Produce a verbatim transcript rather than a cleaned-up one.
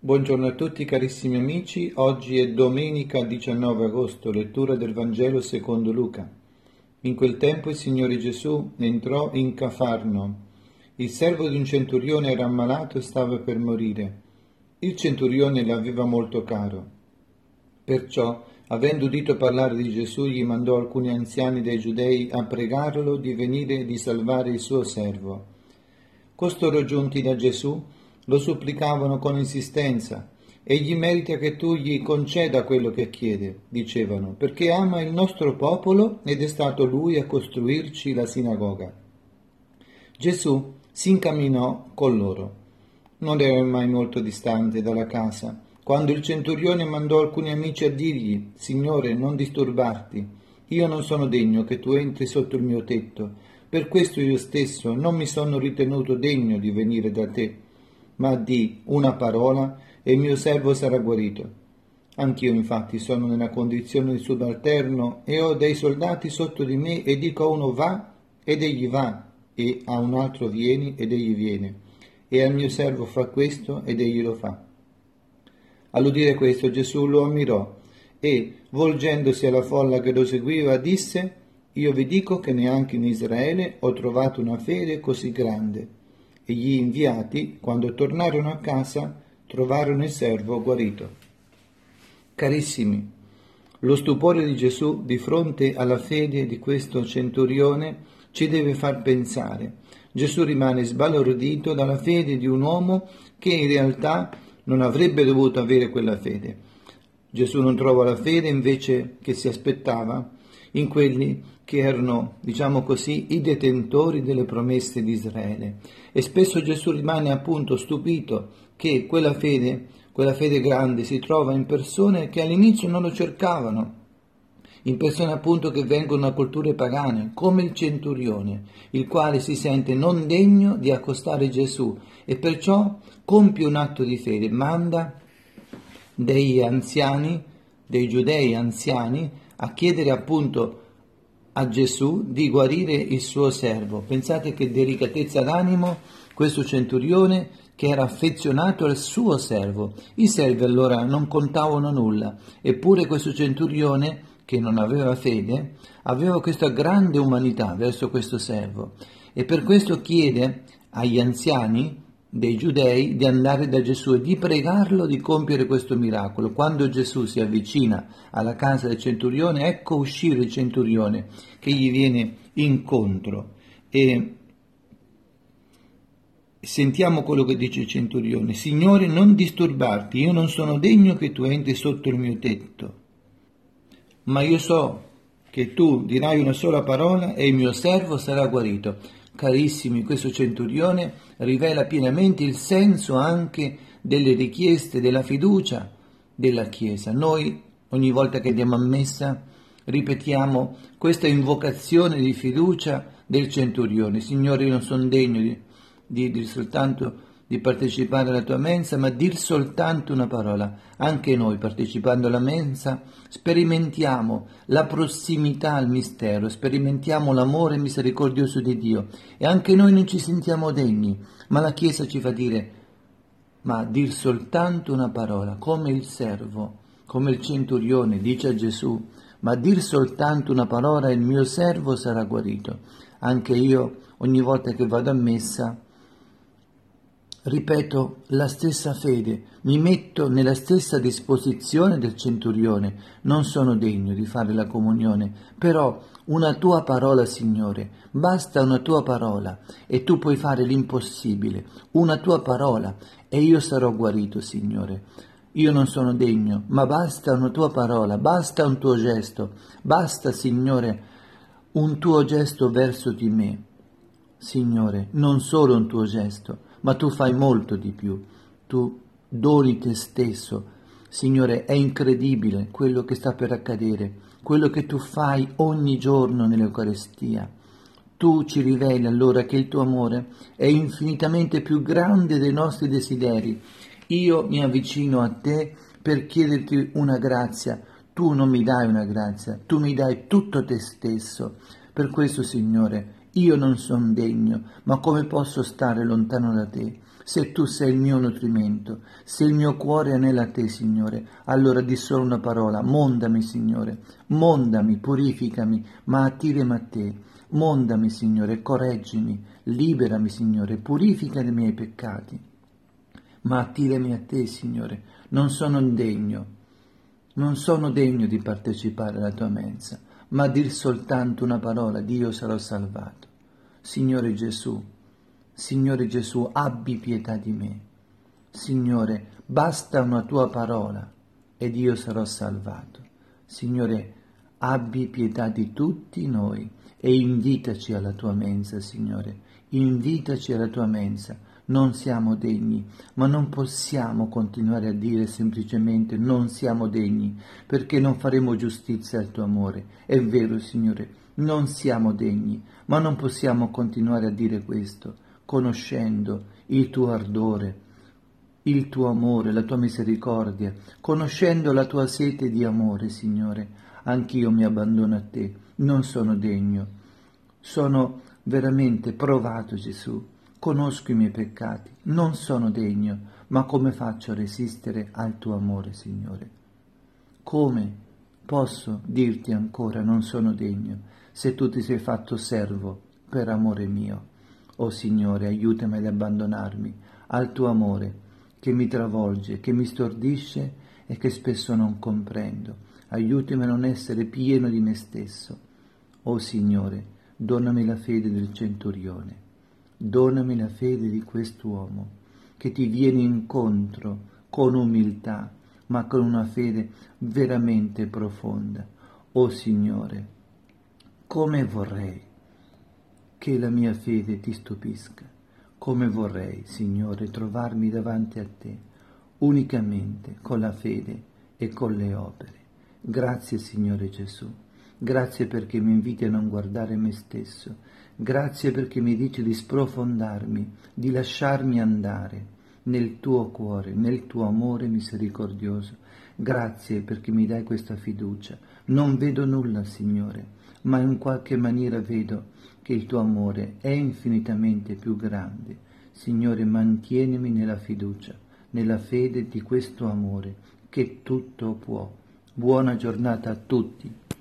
Buongiorno a tutti carissimi amici, oggi è domenica diciannove agosto, lettura del Vangelo secondo Luca. In quel tempo il Signore Gesù entrò in Cafarno. Il servo di un centurione era ammalato e stava per morire. Il centurione l'aveva molto caro. Perciò, avendo udito parlare di Gesù, gli mandò alcuni anziani dei Giudei a pregarlo di venire e di salvare il suo servo. Costoro giunti da Gesù lo supplicavano con insistenza. Egli merita che tu gli conceda quello che chiede, dicevano, perché ama il nostro popolo ed è stato lui a costruirci la sinagoga. Gesù si incamminò con loro. Non era mai molto distante dalla casa, quando il centurione mandò alcuni amici a dirgli, Signore, non disturbarti, io non sono degno che tu entri sotto il mio tetto, per questo io stesso non mi sono ritenuto degno di venire da te. Ma di una parola e il mio servo sarà guarito. Anch'io infatti sono nella condizione di subalterno e ho dei soldati sotto di me e dico a uno va ed egli va e a un altro vieni ed egli viene e al mio servo fa questo ed egli lo fa. All'udire questo Gesù lo ammirò e, volgendosi alla folla che lo seguiva, disse io vi dico che neanche in Israele ho trovato una fede così grande. E gli inviati, quando tornarono a casa, trovarono il servo guarito. Carissimi, lo stupore di Gesù di fronte alla fede di questo centurione ci deve far pensare. Gesù rimane sbalordito dalla fede di un uomo che in realtà non avrebbe dovuto avere quella fede. Gesù non trova la fede invece che si aspettava in quelli che erano, diciamo così, i detentori delle promesse di Israele. E spesso Gesù rimane appunto stupito che quella fede, quella fede grande si trova in persone che all'inizio non lo cercavano, in persone appunto che vengono da culture pagane, come il centurione, il quale si sente non degno di accostare Gesù e perciò compie un atto di fede, manda degli anziani, dei giudei anziani, a chiedere appunto a Gesù di guarire il suo servo. Pensate che delicatezza d'animo questo centurione che era affezionato al suo servo. I servi allora non contavano nulla, eppure questo centurione che non aveva fede aveva questa grande umanità verso questo servo e per questo chiede agli anziani dei giudei di andare da Gesù e di pregarlo di compiere questo miracolo. Quando Gesù si avvicina alla casa del centurione, ecco uscire il centurione che gli viene incontro e sentiamo quello che dice il centurione. Signore, non disturbarti, io non sono degno che tu entri sotto il mio tetto, ma io so che tu dirai una sola parola e il mio servo sarà guarito. Carissimi, questo centurione rivela pienamente il senso anche delle richieste, della fiducia della Chiesa. Noi, ogni volta che andiamo a messa, ripetiamo questa invocazione di fiducia del centurione. Signore, io non sono degno di, di, di soltanto di partecipare alla tua mensa, ma dir soltanto una parola. Anche noi, partecipando alla mensa, sperimentiamo la prossimità al mistero, sperimentiamo l'amore misericordioso di Dio e anche noi non ci sentiamo degni, ma la Chiesa ci fa dire, ma dir soltanto una parola, come il servo, come il centurione dice a Gesù, ma dir soltanto una parola e il mio servo sarà guarito. Anche io, ogni volta che vado a messa, ripeto la stessa fede, mi metto nella stessa disposizione del centurione, non sono degno di fare la comunione, però una tua parola, Signore, basta una tua parola e tu puoi fare l'impossibile, una tua parola e io sarò guarito, Signore. Io non sono degno, ma basta una tua parola, basta un tuo gesto, basta, Signore, un tuo gesto verso di me. Signore, non solo un tuo gesto, ma tu fai molto di più, tu doni te stesso. Signore, è incredibile quello che sta per accadere, quello che tu fai ogni giorno nell'Eucaristia. Tu ci riveli allora che il tuo amore è infinitamente più grande dei nostri desideri. Io mi avvicino a te per chiederti una grazia, tu non mi dai una grazia, tu mi dai tutto te stesso. Per questo, Signore, io non sono degno, ma come posso stare lontano da te? Se tu sei il mio nutrimento, se il mio cuore anela a te, Signore, allora di solo una parola: mondami, Signore, mondami, purificami, ma attirami a te. Mondami, Signore, correggimi, liberami, Signore, purifica i miei peccati, ma attirami a te, Signore. Non sono degno, non sono degno di partecipare alla tua mensa, ma dir soltanto una parola, Dio sarò salvato. Signore Gesù, Signore Gesù, abbi pietà di me. Signore, basta una tua parola ed io sarò salvato. Signore, abbi pietà di tutti noi e invitaci alla tua mensa, Signore. Invitaci alla tua mensa. Non siamo degni, ma non possiamo continuare a dire semplicemente non siamo degni, perché non faremo giustizia al tuo amore. È vero, Signore, non siamo degni, ma non possiamo continuare a dire questo, conoscendo il tuo ardore, il tuo amore, la tua misericordia, conoscendo la tua sete di amore, Signore. Anch'io mi abbandono a te, non sono degno, sono veramente provato, Gesù. Conosco i miei peccati, non sono degno, ma come faccio a resistere al tuo amore, Signore? Come posso dirti ancora non sono degno, se tu ti sei fatto servo per amore mio? Oh Signore, aiutami ad abbandonarmi al tuo amore che mi travolge, che mi stordisce e che spesso non comprendo. Aiutami a non essere pieno di me stesso. Oh Signore, donami la fede del centurione. Donami la fede di quest'uomo che ti viene incontro con umiltà, ma con una fede veramente profonda. Oh Signore, come vorrei che la mia fede ti stupisca, come vorrei, Signore, trovarmi davanti a te unicamente con la fede e con le opere. Grazie, Signore Gesù. Grazie perché mi inviti a non guardare me stesso. Grazie perché mi dici di sprofondarmi, di lasciarmi andare nel tuo cuore, nel tuo amore misericordioso. Grazie perché mi dai questa fiducia. Non vedo nulla, Signore, ma in qualche maniera vedo che il tuo amore è infinitamente più grande. Signore, mantienimi nella fiducia, nella fede di questo amore che tutto può. Buona giornata a tutti.